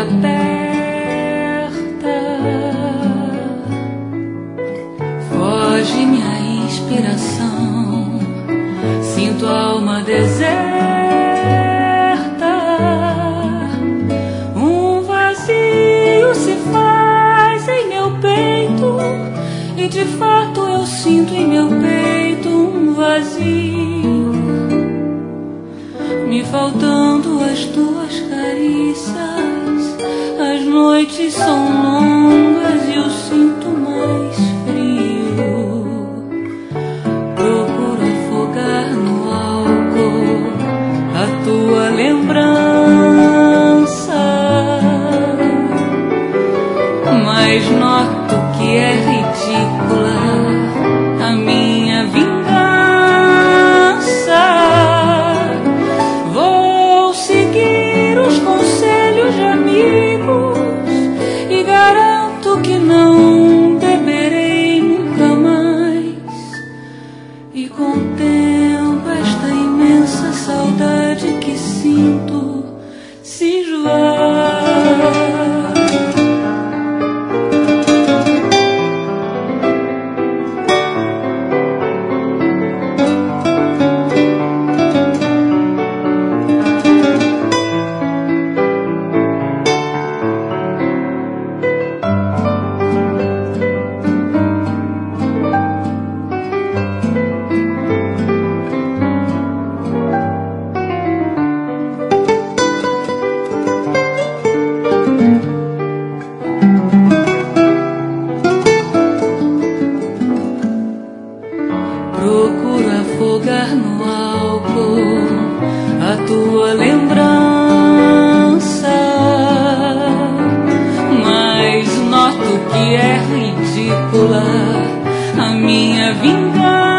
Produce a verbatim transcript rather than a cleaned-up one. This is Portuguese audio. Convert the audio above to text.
aperta. Foge minha inspiração, sinto a alma deserta. Um vazio se faz em meu peito, e de fato eu sinto em meu peito um vazio, me faltando as tuas carícias. As noites são longas e eu sinto mais frio. Procuro afogar no álcool a tua lembrança, mas noto que é ridícula a minha vingança. Vou seguir os conselhos de amigos e garanto que não beberei nunca mais. E contemplo esta imensa saudade que sinto se enjoar. Procuro afogar no álcool a tua lembrança, mas noto que é ridícula a minha vingança.